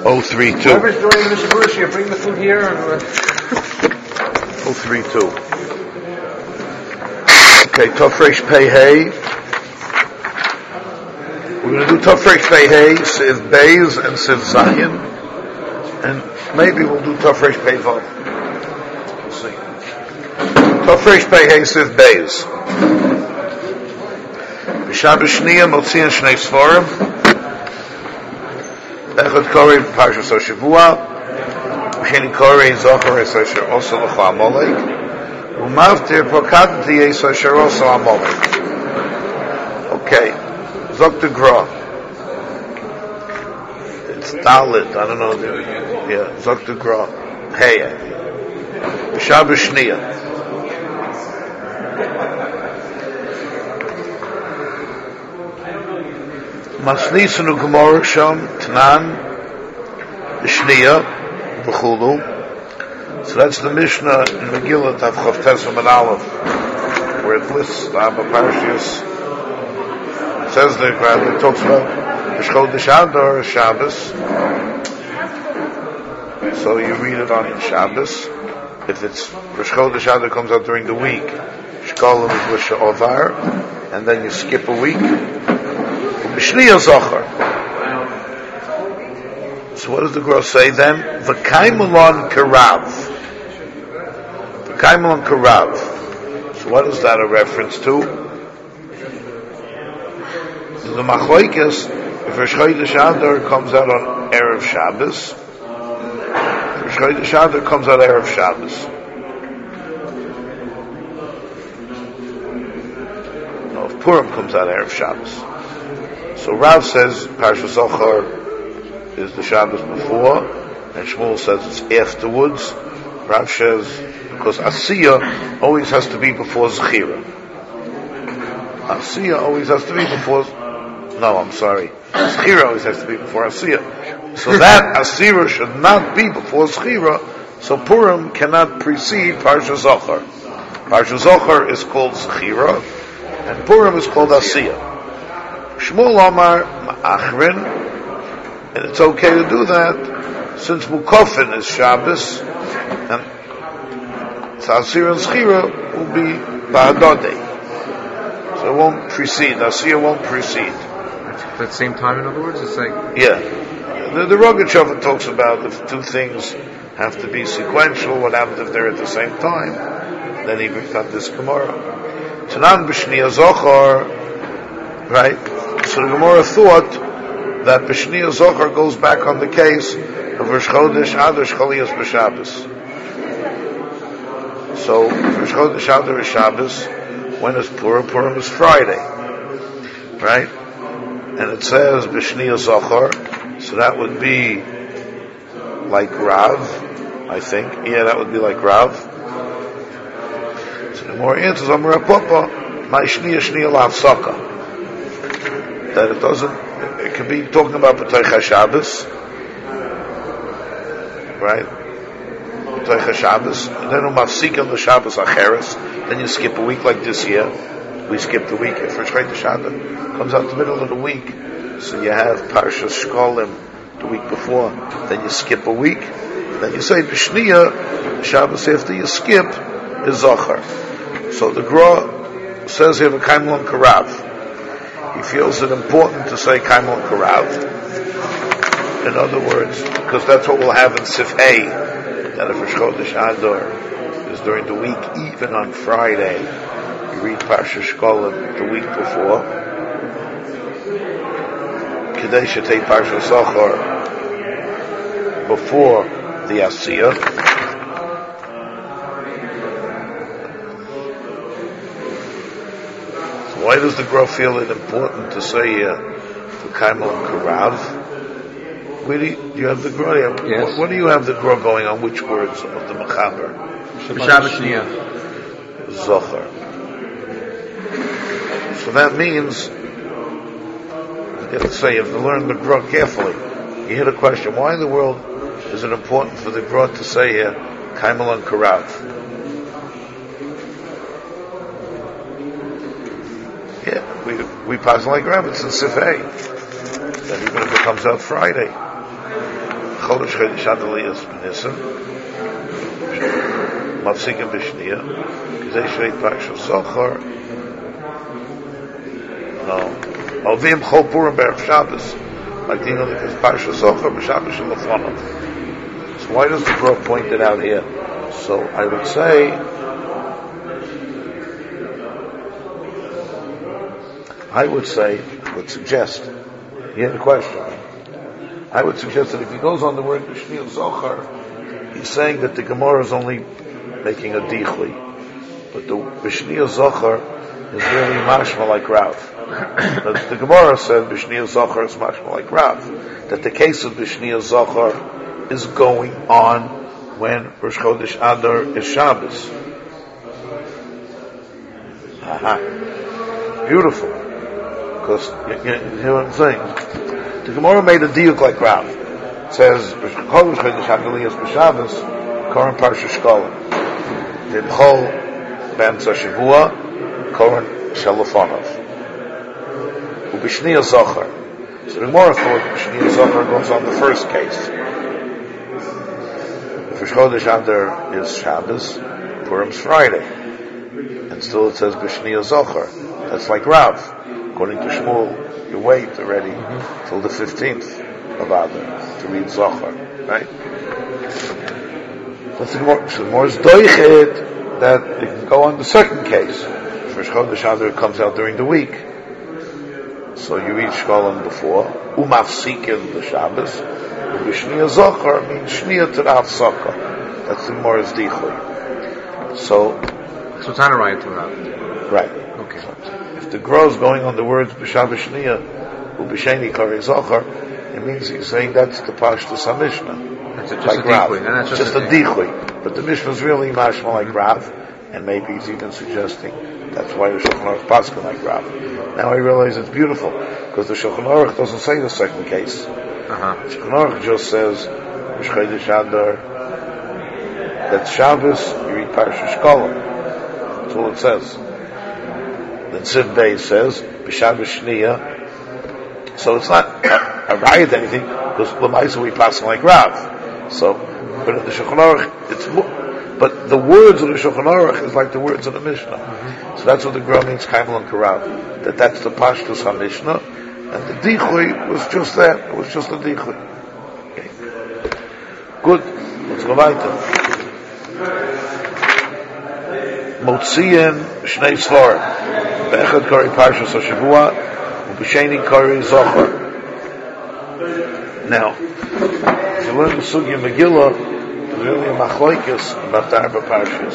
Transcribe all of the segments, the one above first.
032. Whoever's doing this verse here, bring the food here. 032. Okay, Tofresh Pei Hey. We're going to do Tofresh Pei Hey, Siv Beis, and Siv Zayin. And maybe we'll do Tofresh Pei Vav. We'll see. Tofresh Pei Hey, Siv Beis. B'Shabbat Shniya, Motzian Shnei Sforim. Echad Korei Parshas HaShavua, Sheni Korei Zochar Esasher Oso L'Cho Amalek, Umavtir Pokadti Esasher Oso Amalek. Okay, Zok the Gra. It's Dalit, I don't know. Yeah, Zok the Gra. Hey, B'Shabbat Shniya. Masnisenu Gemara Sham Tanan Shniya B'Chulu. So that's the Mishnah in Megillah Tav Chav Tesam and Aleph, where it lists the Abba Parshas. It says there, it talks about B'Shchodesh Adar Shabbos. So you read it on Shabbos. If it's B'Shchodesh Adar comes out during the week, Shkolim is L'Sha'ovar, and then you skip a week. Shniya Zochar. So what does the Gra say then? V'kaimelon Karav. V'kaimelon Karav. So what is that a reference to? The Machoikis, if Rosh Chodesh Adar comes out on Erev Shabbos, Rosh Chodesh Adar comes out Erev Shabbos. No, if Purim comes out Erev Shabbos. So Rav says Parshas Zochar is the Shabbos before, and Shmuel says it's afterwards. Rav says because Asiyah always has to be before Zechira. Asiyah always has to be before. No, I'm sorry. Zechira always has to be before Asiyah. So that Asira should not be before Zechira. So Purim cannot precede Parshas Zochar. Parshas Zochar is called Zechira, and Purim is called Asiyah. Shmuel Amar Ma'achrin, and it's okay to do that since Mukofin is Shabbos, and Asir and Zechira will be Ba'adodei. So it won't precede, Asir won't precede. At the same time, in other words? It's like... Yeah. The Rogatchover talks about if two things have to be sequential, what happens if they're at the same time? Then he brings out this Gemara. Tanan B'Shniya Zochar, right? So the Gemara thought that B'Shniya Zochar goes back on the case of Rosh Chodesh Adar Shchalias B'Shabbos. So Rosh Chodesh Adar is Shabbos. When is Purim? Purim is Friday, right? And it says B'Shniya Zochar, so that would be like Rav, I think. Yeah, that would be like Rav. So the Gemara answers Amar Papa, my Shniya Lav Saka. That it doesn't, it could be talking about B'Toich HaShabbos, right? B'Toich HaShabbos, and then Umafsikim the Shabbos Acheres, then you skip a week like this year. We skipped a week. If Rosh Chodesh Adar comes out the middle of the week, so you have Parshas Shkolim the week before, then you skip a week, then you say B'Shniya, the Shabbos after you skip is Zochar. So the Gra says here V'Kaimelon Karav. He feels it important to say Kaimon Karav. In other words, because that's what we'll have in Sif Hey, that if Rosh Chodesh Adar is during the week, even on Friday, you read Parshas Shkolim the week before. Kedei Shetei Parshas Zochar before the Asiyah. Why does the Gra feel it important to say the Kaimon Karav? Where do you have the Gra? Yes. What do you have the Gra going on? Which words of the Mechaber? Shabbat Shniya. Zochar. So that means, you have to say, you have to learn the Gra carefully. You hear the question, why in the world is it important for the Gra to say here, Kaimon Karav? Yeah, we pass like rabbits in Sifei. That even if it comes out Friday. Chodesh Chodesh Adaliyas B'Nissen, Mafsikim B'Shniya, K'zei Shreit Parshas Zochar, no, Alvim Chol Purim B'Erev Shabbos, like the English Parshas Zochar B'Shabbos Shelafonov. So why does the Torah point it out here? So I would say, I would suggest, you had a question. I would suggest that if he goes on the word B'Shniya Zochar, he's saying that the Gemara is only making a dichli. But the B'Shniya Zochar is really mashma like Rav. The Gemara said B'Shniya Zochar is mashma like Rav. That the case of B'Shniya Zochar is going on when Rosh Chodesh Adar is Shabbos. Aha. Beautiful. Because, you hear what I'm saying? The Gemara made a diuk like Rav. It says, Rosh Chodesh Adar is Shabbos, Koran Parsha Shkolim. Dimchol B'Emtza Shavua, Koran Shelafonov. U'B'Shniya Zochar. So the Gemara thought B'Shniya Zochar goes on the first case. If Rosh Chodesh Adar is Shabbos, Purim's Friday. And still it says B'Shniya Zochar. That's like Rav. According to Shmuel, you wait already till the 15th of Adar to read Zochar. Right? So the Gemara is doichet that it can go on the second case. If Rosh Chodesh Adar comes out during the week, so you read Shkolim before, Umafsikin the Shabbos, B'Shniya Zochar means Shniya to the Hafsaka. That's the Gemara's dichli. So it's not a right to Rav. Right. Okay. So if the Gra is going on the words B'Shabbos Shniya, U'B'Sheni Kari Zochar, it means he's saying that's the Pashtus HaMishnah. That's just like a Rav. dichli. That's just a dichli. But the Mishnah is really mashma like Rav, and maybe he's even suggesting that's why the Shulchan Aruch paskin like Rav. Now I realize it's beautiful, because the Shulchan Aruch doesn't say the second case. The Shulchan Aruch just says, Rosh Chodesh Adar, that's Shabbos, you read Parashas Shkolim. That's all it says. Then Siv Beis says, B'Shabbos Shniya. So it's not a riot anything, because L'maisa we paskin like Rav. So, but in the Shulchan Aruch, it's more, but the words of the Shulchan Aruch is like the words of the Mishnah. So that's what the Gra means, Kaimel and Karav. That's the Pashtus HaMishnah, and the Dichui was just that. It was just a Dichui. Okay. Good. Let's go weiter. Motziyin Shnei Svarim. Be'echad Kari Parshas HaShavua, U'B'Sheni Kari Zochar. Now, if you learn the Sugya Megillah, there's really a machloikis about the Arba Parshas.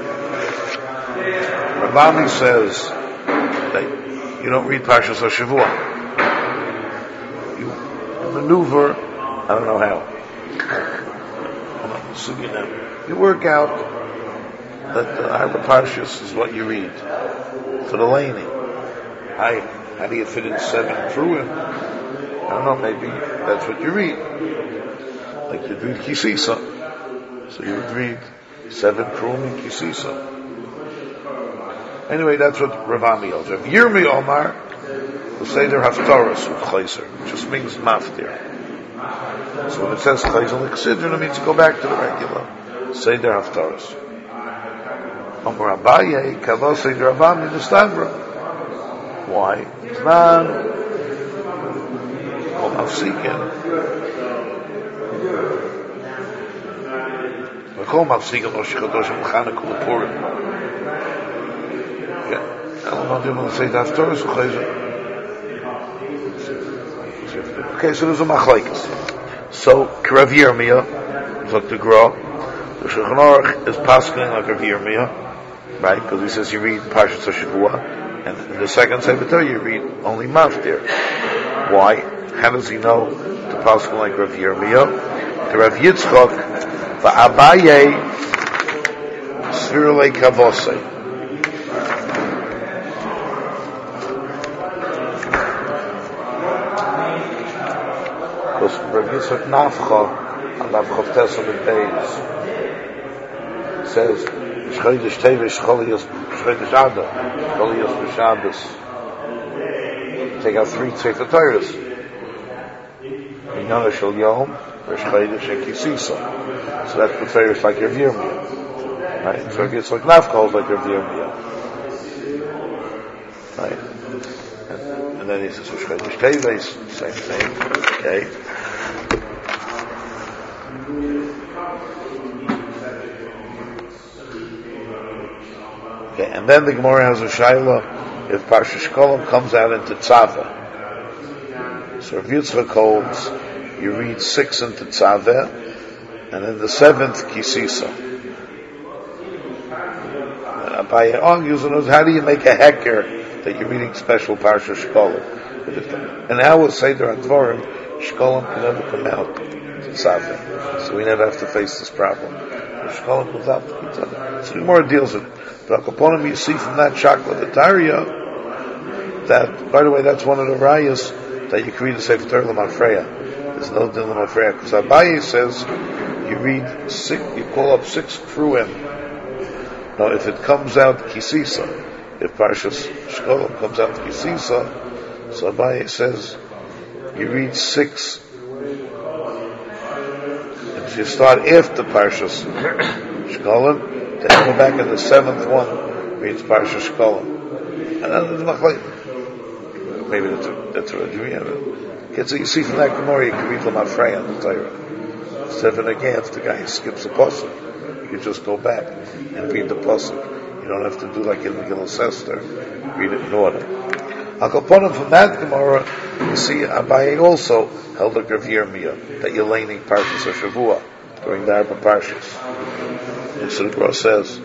Rambami says that you don't read Parshas HaShavua. You maneuver, I don't know how. I'm not the Sugya now. You work out that the Arba Parshas is what you read for the laning. How do you fit in 7 Pruim? I don't know, maybe that's what you read. Like you'd read Kisisa. So you would read 7 Pruim in Kisisa. Anyway, that's what Ravami holds. If Yirmi Omar, the Seder Haftaras with Chayzer, which just means Maftir. So when it says Chayzer L'Ksidron, it means to go back to the regular Seder Haftaras. Omar Abaye, Kava Seder Ravami, the Stavra. Why? Zman, Kol Mafsikin, Kol Mafsikin, Rosh Chodesh Chanukah L'Purim. Yeah, I don't know if you want to say that Haftaras or Chayzer. Okay, so there's a machlekes. So Rav Yirmiyah, like the Gra, the Shulchan Aruch is pasking like Rav Yirmiyah, right? Because he says you read Parshas HaShavua, and in the second Sefer you read only Maftir. Why? How does he know to pasking like Rav Yirmiyah? The Rav Yitzchak va'Abaye Svirulei Kavosei. Because Rav Yitzchak Nafcha, and Nafcha Tessa B'Beis, says, Shchodesh Tevish, Shchodesh Adar, Cholios B'Shabbos. Take out 3 Sefer Torahs. In Inyana Shel Yom, Rosh Chodesh and Kisisa. So that's Beferish like Rav Yirmiyah. Right? So it gets like Nafkal like Rav Yirmiyah. Right? And then he says Rosh Chodesh Teves, same thing. Okay. Okay, and then the Gemara has a Shaila if Parsha Shkolim comes out into Tzaveh. So Rav Yitzchak holds you read 6 into Tzaveh, and then the 7th Kisisa. And Abaye argues and knows how do you make a hecker that you're reading special Parsha Shkolim? And now we'll say there are Dvorim, Shkolim can never come out to Tzaveh. So we never have to face this problem. Shkolim comes out to Tzaveh. So the Gemara deals with it. But Akaponim, you see from that Shakla the Tarya, that, by the way, that's one of the rayas that you can read the Sefer Torah L'Mafreya. There's no din L'Mafreya. Because Abaye says, you read 6, you call up 6 Kruim. Now, if it comes out Kisisa, if Parshas Shkolim comes out Kisisa, so Abaye says, you read 6, and if you start after Parshas Shkolim, then you go back in the 7th one, reads Parshas Shkolim. And then the Machlei, maybe that's a dream. So you see from that Gemara, you can read L'Mafreya on the Torah. Instead of again, if the guy skips a pasuk, you just go back and read the pasuk. You don't have to do like in Megillah Esther, read it in order. Akaponim from that Gemara, you see Abaye also held like Rav Yirmiyah that you're laning Parshas HaShavua during the Arba Parshas. And so the Gemara says,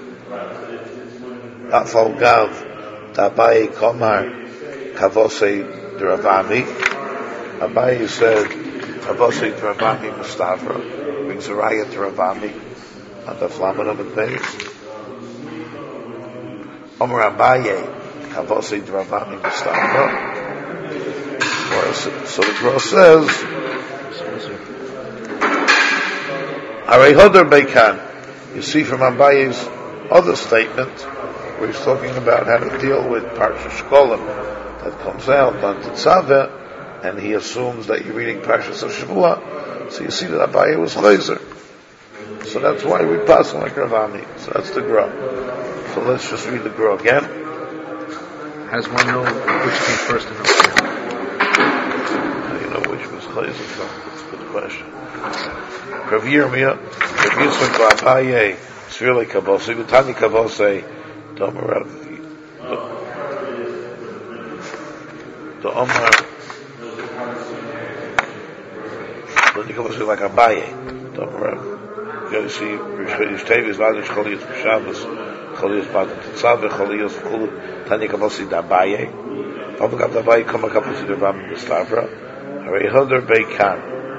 Afal Gav Abaye Komar Kavosei Dravami. Abaye said, Kavosei Dravami Mustavra, brings a raya to Ravami on the Flamanum and things. Omer Abaye Kavosei Dravami Mustavra. So the Gemara says, Arei Hodar Beikan. You see from Abaye's other statement, where he's talking about how to deal with Parsha Shkolim that comes out on Tzaveh, and he assumes that you're reading Parshas HaShavua, so you see that Abaye was Chayzer. So that's why we pass on like Ravami. So that's the Gra. So let's just read the Gra again. How does one know which came first in the How do you know which was Chayzer from? That's a good question. Rav Yirmiyah, Rav Yitzchak Abaye, Tzvirle Kabosei, V'tani Kabosei, Domar the Omar V'tani Kabosei like Abaye, Domar you see, Rish Tevis, Vadish Choliyos B'Shabbos, Choliyos Badat Tzaveh, Choliyos V'Kulu, Tani Kabosei D'Abaye, Pabagav D'Abaye, Kama Kabosei D'Avam B'Stavra, Harei Hodar Beikan.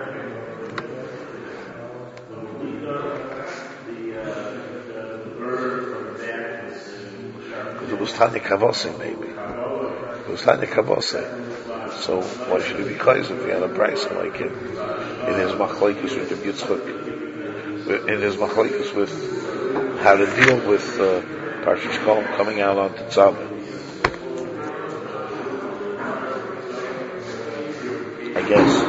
It was Tani Kavose, maybe. It was Tani Kavose. So why should it be Chayz if he had a price like him in his machlokes with the Yitzchak, in his machlokes with how to deal with Parsha Shkolim coming out on Tzaveh? I guess.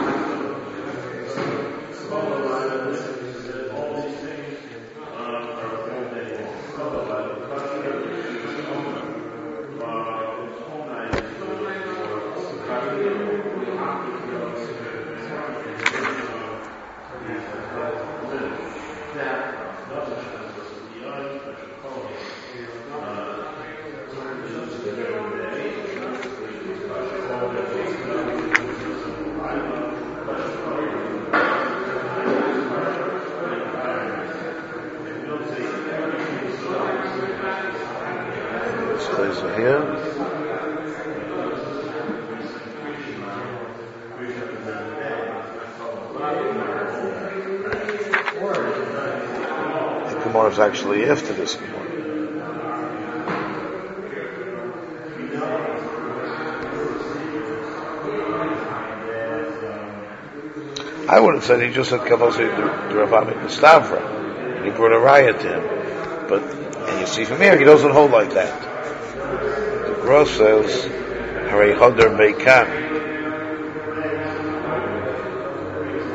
Is actually after this Gemara. I would have said he just said Kavosei D'Ravami Mustavra, and he brought a riot to him. But and you see from here he doesn't hold like that. The Gra says Harei Hodar Beikan.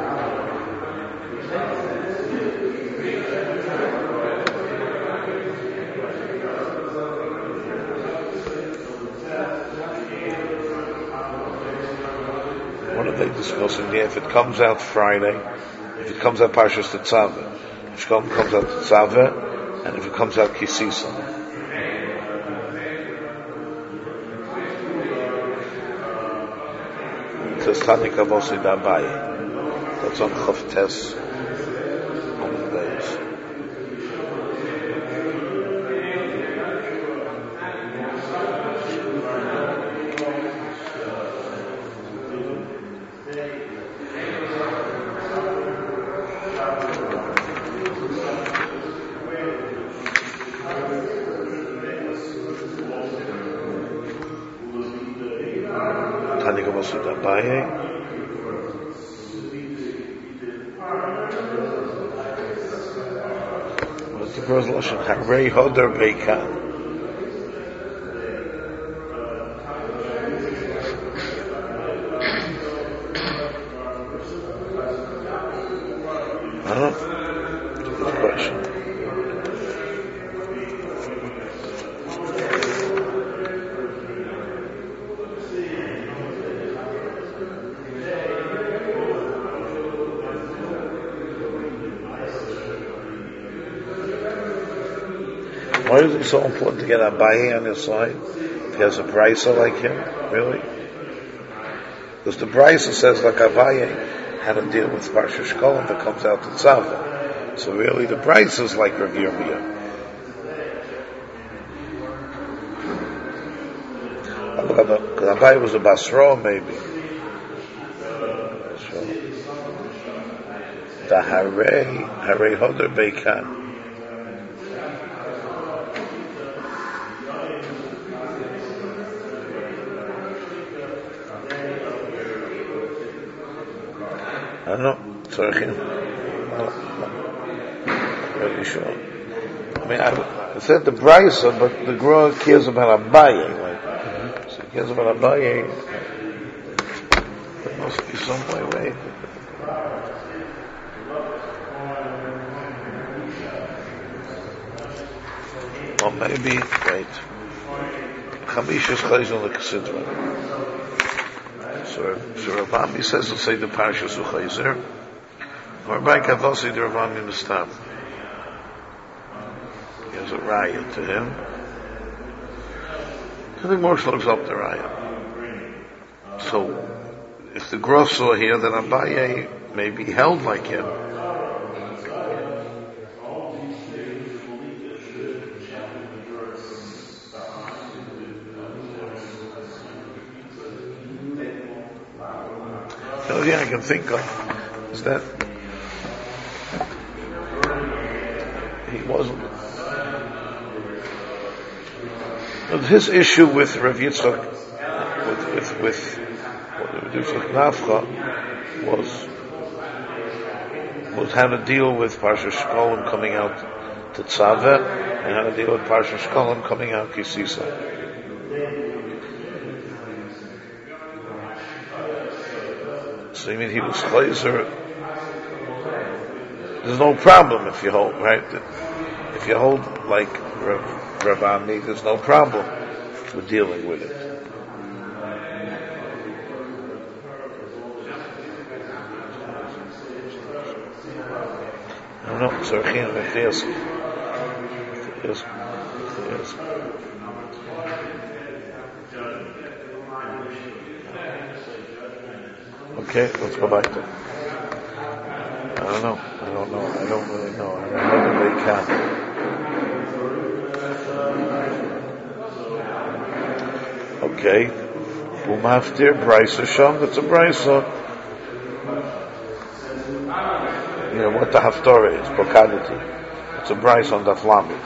They discussing if it comes out Friday, if it comes out Parshas Tetzaveh, if Shkolm comes out Tetzaveh, and if it comes out Kisisa. It says Tani Kavosi Dabai. That's on Chavtes on the days. Tani Kavosi Dabai. What's the girl's lashon? Harei Hodar Beikan. I don't know. Good question. Why is it so important to get Abaye on his side? If he has a brisa like him, really? Because the brisa says like Abaye had to deal with Parsha Shkolm that comes out to Tzava. So really the brisa is like Rav Yirmiyah. Because Abaye was a Basra maybe. So the Harei Hodar Beikan. I don't know. Sorry, not really sure. I mean, I said the brisa, but the Gra cares about Abaye. Like, so he cares about Abaye. There must be some way. Wait. Or maybe, wait. Chamish is chayzon l'kesidra. So Ravami says, let's say the Parshas Uchayzer. Or by Kavosi, the Ravami Mustam. He has a raya to him. I think Moshe looks up the raya. So, if the Grof saw here that Abaye may be held like him, the only thing I can think of is that he wasn't. His issue with Rav Yitzchak, with Rav Yitzchak Nafcha, was how to deal with Parsha Shkolm coming out to Tzaveh, and how to deal with Parsha Shkolm coming out Kisisa. So you mean he was chayzer? There's no problem if you hold, right? If you hold like Rav Ami, there's no problem with dealing with it. I don't know. Tzarchin v'chias. Okay, let's go back to. I don't know. I don't really know. I don't know that they can. Okay. Umaftir brisa sham. That's a brisa. You know what the haftorah is? Bokadati. It's a brisa on the flamid.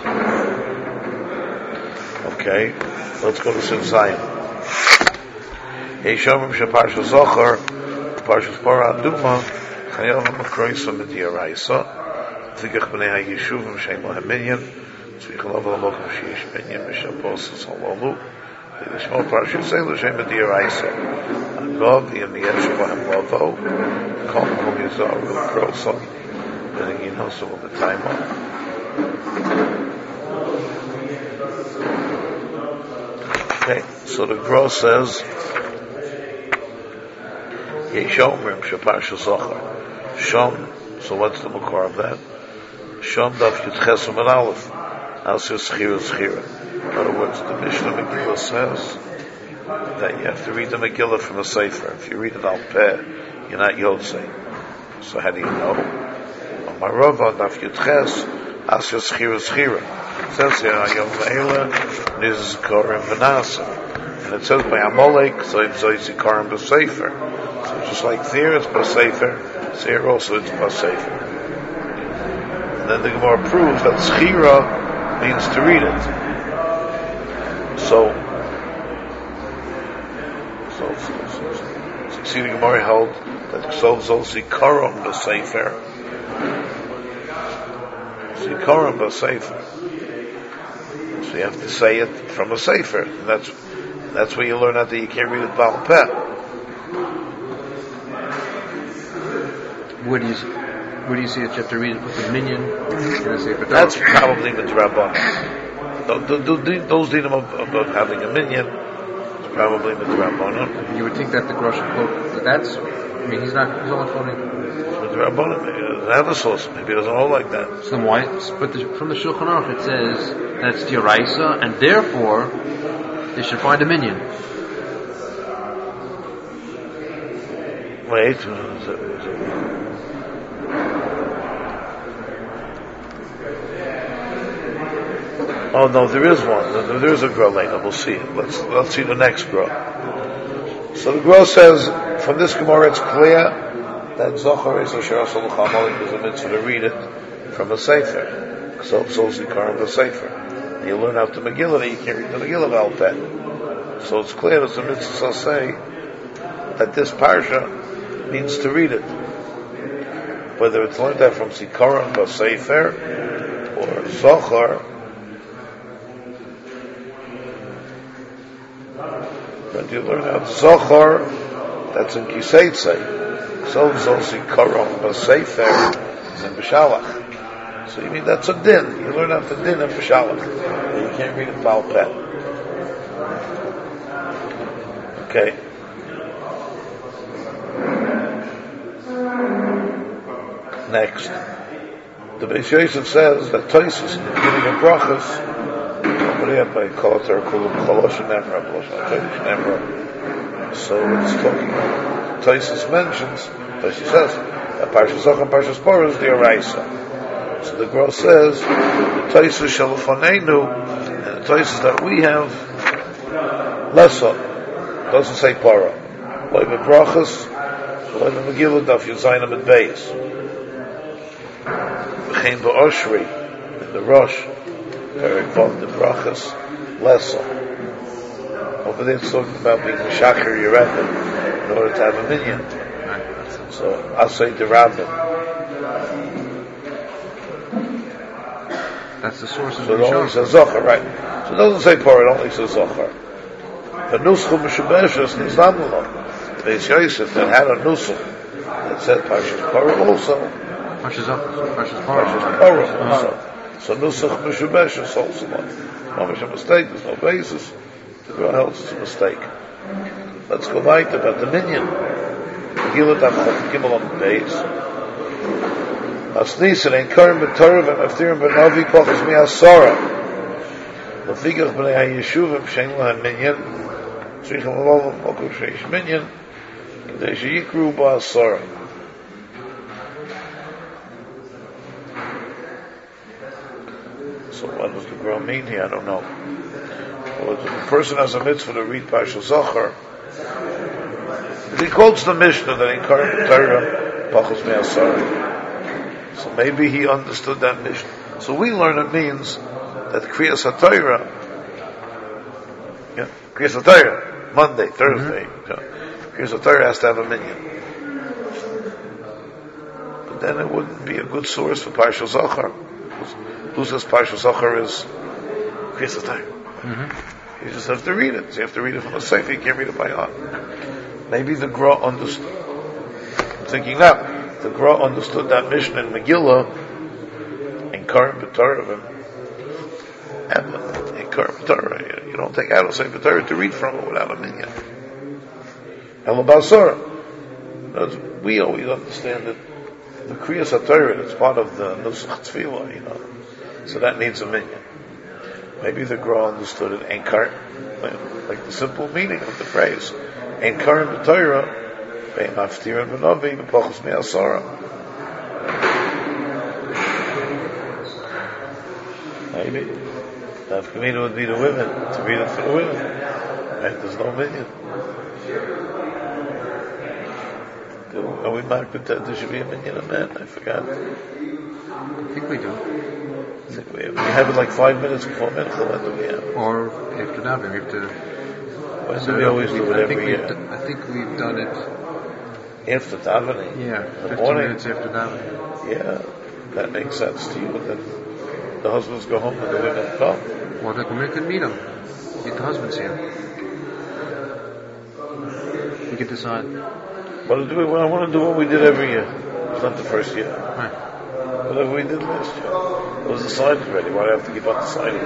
Okay. Let's go to Sin Zion. Hey Shomim Shaparsha Zochar. Parshas Parah Aduma, Chayav HaMakroisa Mediyaraisa, Tzigach B'nei HaYeshuvim Shein LaHaminyan, Tzvich Lov HaLokum Sheyesh Minyan Mishaposos HaLolu, L'Shmo Parshas Seilu Shein Mediyaraisa, Agov Yemiyeshu Lahem Lovo, Kol Mahum Yizaru Kroso, B'nei Yinosu V'B'Taimo. Okay, so the Gros says, Yeshomrim Shaparsha Zochar. Shom, so what's the makor of that? Shom Daf Yudches Amud Aleph. Asher Schira Schira. In other words, the Mishnah Megillah says that you have to read the Megillah from a Sefer. If you read it al Peh, you're not Yotzei. So how do you know? My Rava Daf Yudches Asher Schira Schira. It says here Ayom Leila Nizkorim V'Nasa. And it says by Amalek, so it's Zikarim B'Sefer. So just like there it's B'Sefer, so here also it's B'Sefer. And then the Gemara proves that Schira means to read it. So you see the Gemara held that Ksov Zol Zikarim B'Sefer. Zikarim B'Sefer. So you have to say it from a Sefer. And that's where you learn out that you can't read it Baal Peh. Where do you see it? You have to read it with a minion? That's probably Midrabanan. Those dinim of having a minion is probably Midrabanan. You would think that the Grosh quote, he's only quoting Midrabanan. Another source, maybe it doesn't hold like that. So then why? But from the Shulchan Aruch it says that's D'Oraisa, and therefore they should find a minion. Wait. Oh no, there is one. There is a Gra later. We'll see it. Let's see the next Gra. So the Gra says from this Gemara it's clear that Zohar is a Shirasol Chamalik is a mitzvah to read it from a Sefer. So Zikarim the Sefer. And you learn out the Megillah that you can't read the Megillah Baal Peh. So it's clear that the mitzvah say that this parsha means to read it. Whether it's learned out from Zikarim the Sefer or Zohar, but you learn out Zohar, that's in Kiseitzei. So Zikarim b'Sefer is in B'Shalach. So you mean that's a din. You learn out the din in B'Shalach. You can't read it Baal Peh. Okay. Next. The Beis Yosef says that Tosfos in the beginning of Brachos, so it's talking about Tosfos mentions, Tosfos says that Parshas Zochar and Parshas Parah is the Oraisa. So the Gra says the Tosfos shel Lefaneinu, and the Tosfos that we have Lessa doesn't say Parah. Like the Brachos, like the Megillah Daf Yuzayim and Beis. V'chein ba'Oshri in the Rosh, very important the Brachos Lessa. Over there it's talking about being Meshachar Yeredim in order to have a minion. So Asay the Rabbin. That's the source of so the it only says Zochar, right? So it doesn't say Parah, it only says Zochar. The Nuschu Meshabeshes Nizamullah. Beis Yosef that had a Nuschu that said Parshas Parah also. Parshas Parah also. So Nusach Meshabeshes also. No mistake, there's no basis. The Gra holds it's a mistake. Let's go weiter about the minion. Megillah Daf Gimel on the base. Asnisan ein karim b'Torah v'naftirim b'Navi kochas mi'asara. L'figach b'nei ha'yeshuvim shein lahem minyan. Tzrichim l'lov l'mokum sheish minyan. K'dei sheyikru ba'asara. So what does the Gra mean here? I don't know. Well, if a person has a mitzvah to read Parshas Zochar, he quotes the Mishnah that in Karim Torah Pachos Me'asara. So maybe he understood that Mishnah. So we learn it means that Kriyas HaTorah, Kriyas HaTorah, Monday, Thursday, Kriyas HaTorah has to have a minion. But then it wouldn't be a good source for Parshas Zochar. Who says Parshas Zochar is Kriyas HaTorah? You just have to read it. So you have to read it from the Sefer. You can't read it by heart. Maybe the Gra understood. I'm thinking now. The Gra understood that Mishnah in Megillah in Karim B'Torah and in Karim B'Torah. You don't take out a Sefer Torah to read from it without a minyan. Ela Basara. We always understand that the Kriyas HaTorah, it's part of the Nusach Tefillah, so that needs a minyan. Maybe the Gra understood it, Enkar, like the simple meaning of the phrase. Enkar b'Torah, be'im haftirin v'novi, b'pochus me'asara. Maybe. The Hafkamina would be the women, to read it for the women. Right? There's no minyan. Are we marked that there should be a minyan of men? I forgot. I think we do. We have it like 5 minutes before mincha. When do we have? Or after davening, we have to. When do we always do it every year? I think we've done it after davening. Yeah, 15 morning. minutes after davening. Yeah, that makes sense to you. And then the husbands go home and the women come. Or the women can meet them. Meet the husbands here. We can decide. But I want to do what we did every year. It's not the first year. Right. Whatever we did last year. It was decided already. Why do I have to keep on deciding?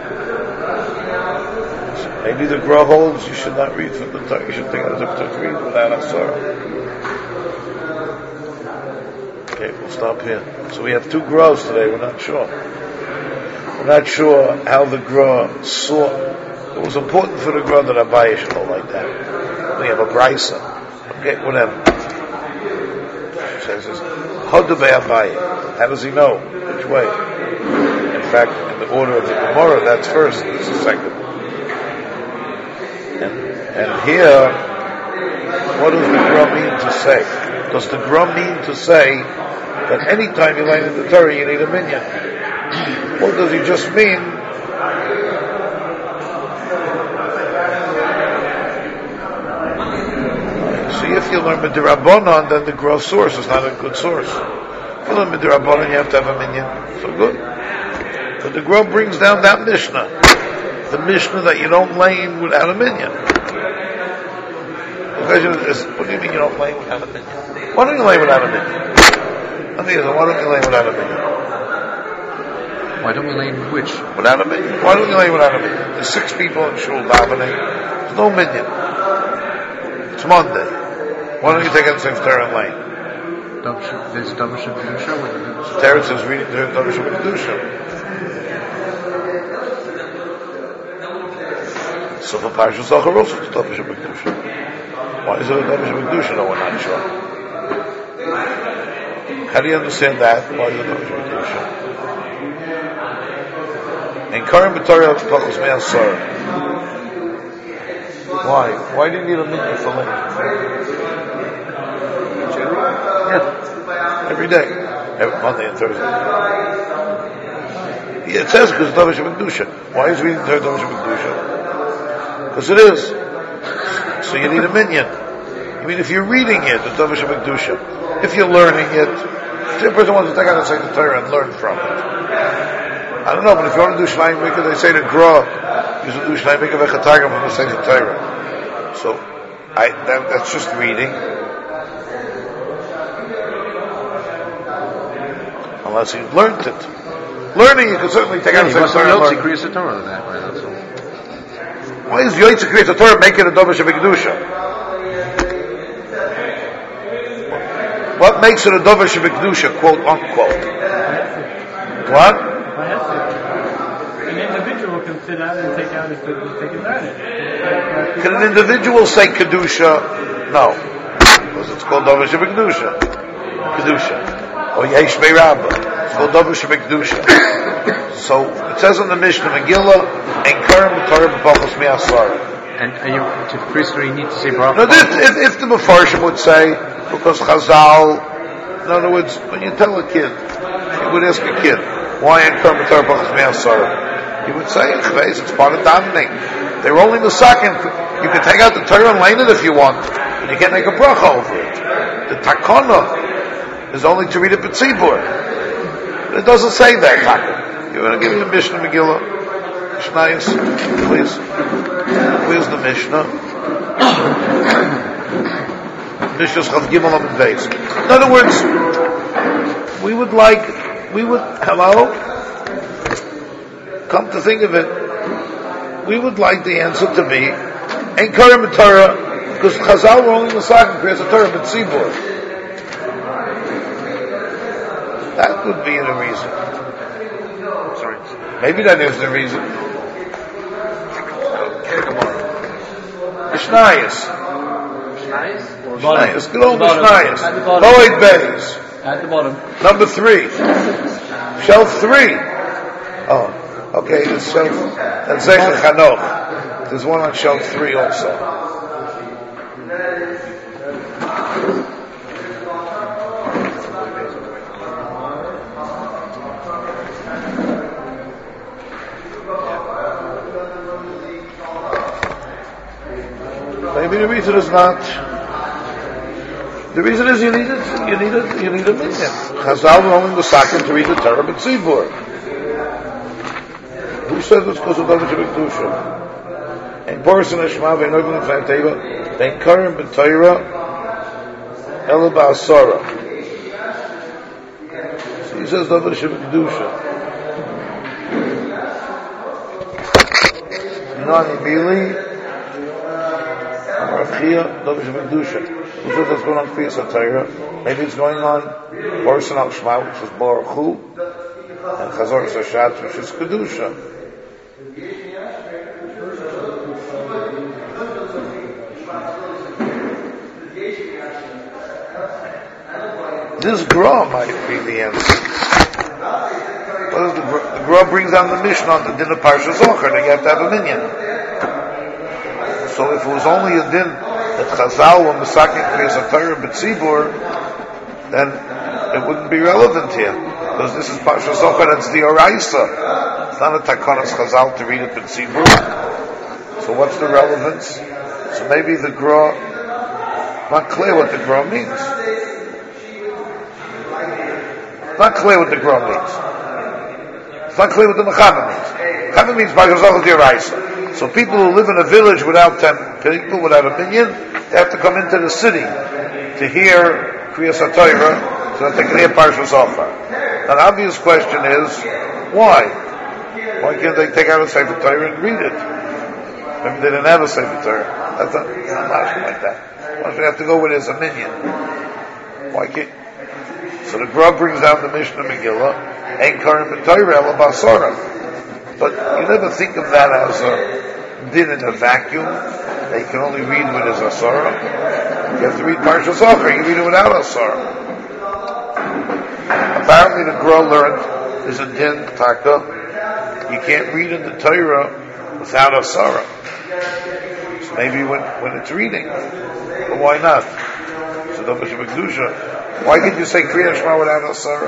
Maybe the Gra holds you should not read from the Torah. You should take it up to read without Asara. Okay, we'll stop here. So we have 2 Gras today. We're not sure. We're not sure how the Gra saw. It was important for the Gra that Abaye should hold like that. We have a Brisa. Okay, whatever. Says this. Hodu be'Abaye. How does he know? Which way? In fact, in the order of the Gemara, that's first. This is second. And here, what does the Gra mean to say? Does the Gra mean to say that any time you learn in the Torah, you need a minyan? Or does he just mean if you learn Midrabanan, then the Gra source is not a good source. If you learn Midrabanan, you have to have a minyan. So good. But the Gra brings down that Mishnah. The Mishnah that you don't lane without a minyan. The question is, what do you mean you don't lane without a minyan? Why don't you lane without a minyan? Let me ask you, why don't you lane without a minyan? Why don't we lane which? Without a minyan. Why don't you lane without a minyan? There's 6 people in Shul davening. There's no minyan. It's Monday. Why don't you take out the same Torah and lane? There's Davar Shebkedusha. Torah says reading Davar Shebkedusha. So for Parshas Zachar also it's Davar Shebkedusha. Why is it a Davar Shebkedusha? No, we're not sure. How do you understand that? Why is it Davar Shebkedusha? In Karim B'Torah Pachos Me'asar. Why? Why do you need a minyan for lane? Yeah, every day, every Monday and Thursday. Yeah, it says because Davar Shebkedusha. Why is reading Torah Davar Shebkedusha? Because it is. So you need a minyan. I mean, if you're reading it, it's Davar Shebkedusha. If you're learning it, the person wants to take out and say the Torah and learn from it. I don't know, but if you want to do Shnai Mikvah, they say the Gra, you should do Shnai Mikvah v'Chatagim from the same Torah. So, that's just reading. Unless you've learned it. Learning, you can certainly take out and say the Torah. He creates a Torah that way, that's all. Why is Yotze creates a Torah make it a Davar Shebkedusha? What makes it a Davar Shebkedusha, quote unquote? What? An individual can sit out and take out his business, take it out. Can an individual say Kedusha? No. Because it's called Davar Shebkedusha. Kedusha. Or Yesh Me'Rabba. It's called Davar Shebkedusha. So, it says in the Mishnah, Megillah, and Karim B'Torah B'Pachos Me'asara. And to the priest, you need to say Baruch. Now, if the Mefarshim would say, because Chazal, in other words, when you tell a kid, you would ask a kid, why in Karim B'Torah B'Pachos Me'asara? He would say, it's part of davening. They're only Masakin. You can take out the Torah and lane it if you want, but you can't make a bracha over it. The Takana is only to read it B'tzibur. But it doesn't say that, Taka. You want to give me the Mishnah Megillah? Mishnayos, please. Where's the Mishnah? Mishnah's Chav Gimel Amud Beis. In other words, hello? Come to think of it, we would like the answer to be, Ein Karim B'Torah Because Chazal were only Masakin creates a Torah, but Tzibur. That would be the reason. Sorry. Maybe that is the reason. Okay, come on. Mishnayos. Mishnayos. Good old Mishnayos. Moed Beis. At the bottom. Number 3. Shelf 3. Oh, okay, it's shelf. That's Zecher Chanoch. There's one on shelf 3 also. Maybe the reason is not. The reason is you need a minyan. Chazal were only Masakin to read the Torah but Tzibur. Who says it's because of David Shebekdusha? Ein Boris and Ashma ve'en Oivin and Fanteva ve'en Karim ben Torah Ela ba'asara. So he says David Shebekdusha. Nani Bili Amar Achia David Shebekdusha. Who says that's going on Kriyas HaTorah? Maybe it's going on Boris and Ashma, which is Baruch Hu, and Chazor Sashat, which is Kedusha. This Gra might be the answer. What is the Gra brings down the Mishnah on the din of Parsha Zohar, that you have to have a minyan. So if it was only a din that Chazal were Masakin Kriyas HaTorah B'tzibur, then it wouldn't be relevant here. Because this is Parsha Zohar, it's the Oraisa. It's not a Takanas Chazal to read it B'tzibur. So what's the relevance? So maybe the Gra, not clear what the Gra means. Not clear what the Gra means. It's not clear what the Mechama means. Mechama means Parsha Zohar is the Oraisa. So people who live in a village without people without a minyan, they have to come into the city to hear Kriyas HaTorah so that they can hear Parsha Zohar. An obvious question is, why? Why can't they take out a Sefer Torah and read it? Maybe they didn't have a Sefer Torah. That's not like that. Why should they have to go with it as a minyan? Why can't? So the Gra brings down the Mishnah Megillah, Ein Karim b'Torah Ela b'Asara. But you never think of that as a din in a vacuum. They can only read with as Asara. You have to read Parsha Zohar. You read it without Asara. Apparently the Gra learned there's a din taka. You can't read in the Torah without Asara. So maybe when it's reading. But why not? So David Shebekdusha. Why can't you say Kriya Shema without Asara?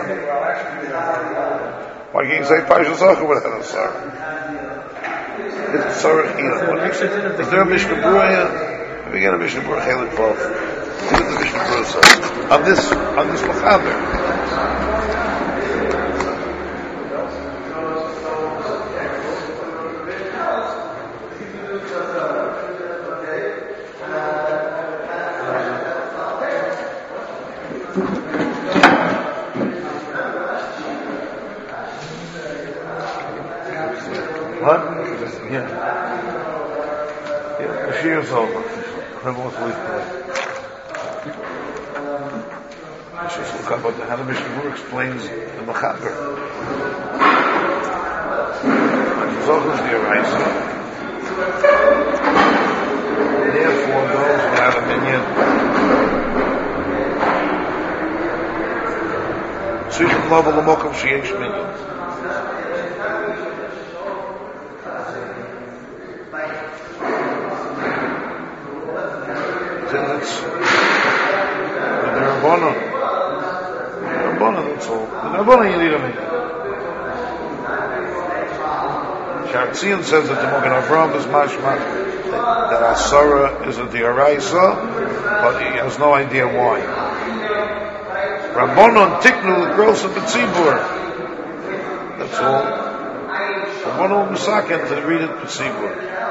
Why can't you say Parsha Zohar without Asara? It's Asara here. Is there a Mishnah Berurah here? Let me get a Mishnah Berurah Chelik Vav. See what the Mishnah Berurah says. On this Mechaber. What? Yeah. The Shir is over. Criminals leave today. Let's just look up how the Mishnah Berurah explains the Mechaber. Zohar is the Oraisa. Therefore, those without a minyan. Tzrichim Lava L'Mokom Sheyesh Minyan. That's all. The Rabbanon you need a minyan. Shartzion says that the Mogen Avraham is mashma that Asara is a Dioraisa, but he has no idea why. Rabbanon tiknu l'grosa b'tzibur. That's all. Rabbanon Musaken to read it b'tzibur.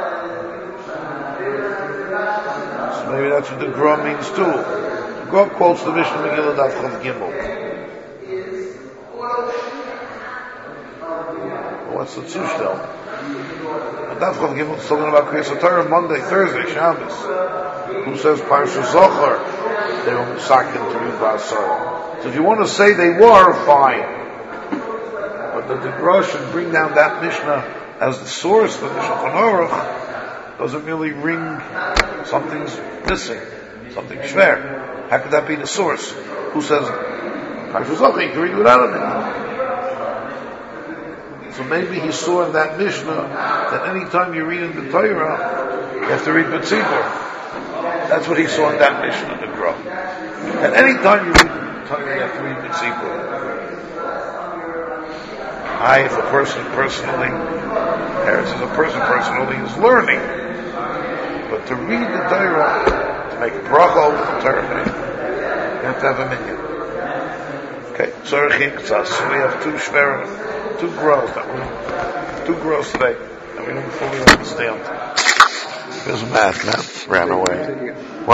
So maybe that's what the Gra means too. The Gra quotes the Mishnah Megillah Daf Chav Gimel. What's the Zushtel? And that's what Gimel is talking about Kriyas HaTorah Monday, Thursday, Shabbos. Who says Parsha Zohar? They were Musakin to read Vasar. So if you want to say they were, fine. But the Grosh should bring down that Mishnah as the source for the Shulchan Aruch doesn't really ring. Something's missing. Something shver. How could that be the source? Who says Parsha Zohar? You can read without a Mishnah. So maybe he saw in that Mishnah that any time you read in the Torah, you have to read B'tzibur. That's what he saw in that Mishnah, the Gra. And any time you read in the Torah, you have to read B'tzibur. If a person personally, Harris is a person personally is learning, but to read the Torah, to make a bracha over the Torah, you have to have a minyan. Okay, so we have two grows today that we don't fully understand. There's math ran away. What?